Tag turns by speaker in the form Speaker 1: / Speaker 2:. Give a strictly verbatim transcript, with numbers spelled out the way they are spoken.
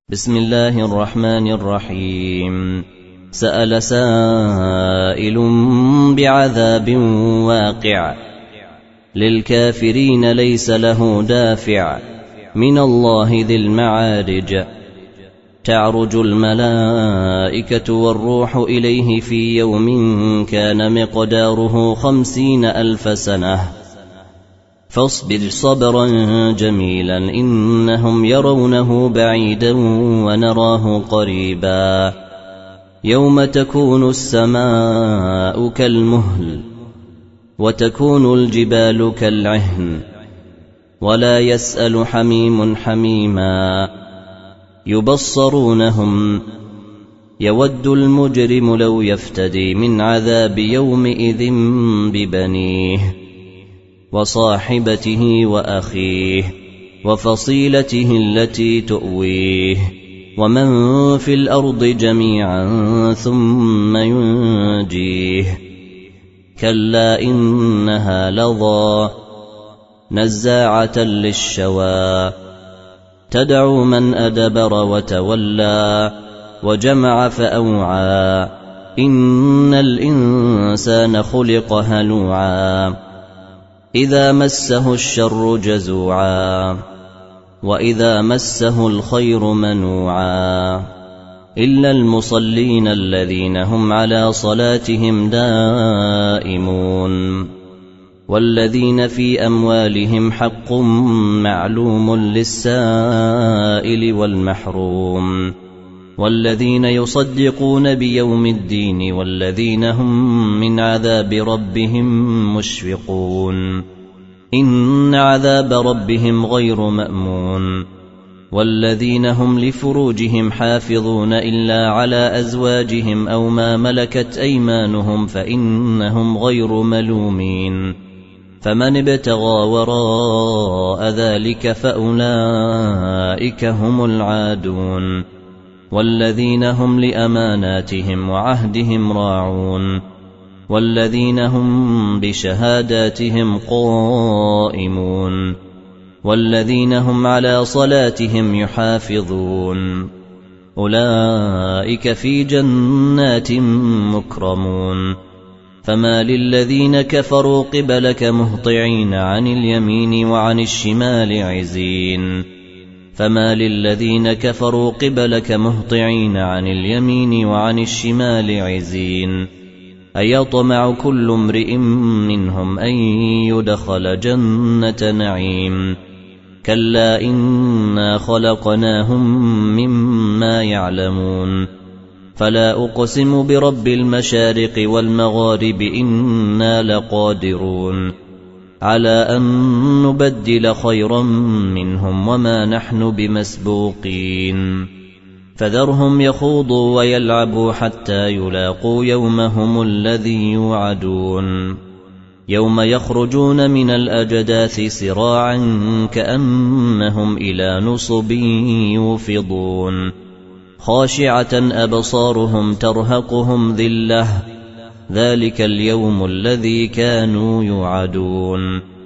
Speaker 1: بسم الله الرحمن الرحيم. سأل سائل بعذاب واقع للكافرين ليس له دافع من الله ذي المعارج. تعرج الملائكة والروح إليه في يوم كان مقداره خمسين ألف سنة فاصبر صبرا جميلا إنهم يرونه بعيدا ونراه قريبا. يوم تكون السماء كالمهل وتكون الجبال كالعهن ولا يسأل حميم حميما. يبصرونهم يود المجرم لو يفتدي من عذاب يومئذ ببنيه وصاحبته وأخيه وفصيلته التي تؤويه ومن في الأرض جميعا ثم ينجيه. كلا إنها لظى نزاعة للشوى تدعو من أدبر وتولى وجمع فأوعى. إن الإنسان خلق هلوعا إذا مسه الشر جزوعا وإذا مسه الخير منوعا. إلا المصلين الذين هم على صلاتهم دائمون والذين في أموالهم حق معلوم للسائل والمحروم والذين يصدقون بيوم الدين والذين هم من عذاب ربهم مشفقون. إن عذاب ربهم غير مأمون. والذين هم لفروجهم حافظون إلا على أزواجهم أو ما ملكت أيمانهم فإنهم غير ملومين. فمن ابتغى وراء ذلك فأولئك هم العادون. والذين هم لأماناتهم وعهدهم راعون والذين هم بشهاداتهم قائمون والذين هم على صلاتهم يحافظون. أولئك في جنات مكرمون. فما للذين كفروا قبلك مهطعين عن اليمين وعن الشمال عزين. فما للذين كفروا قبلك مهطعين عن اليمين وعن الشمال عزين. أيطمع كل امرئ منهم أن يدخل جنة نعيم. كلا إنا خلقناهم مما يعلمون. فلا أقسم برب المشارق والمغارب إنا لقادرون على أن نبدل خيرا منهم وما نحن بمسبوقين. فذرهم يخوضوا ويلعبوا حتى يلاقوا يومهم الذي يوعدون. يوم يخرجون من الأجداث سراعا كأنهم إلى نصب يوفضون. خاشعة أبصارهم ترهقهم ذلة ذلك اليوم الذي كانوا يوعدون.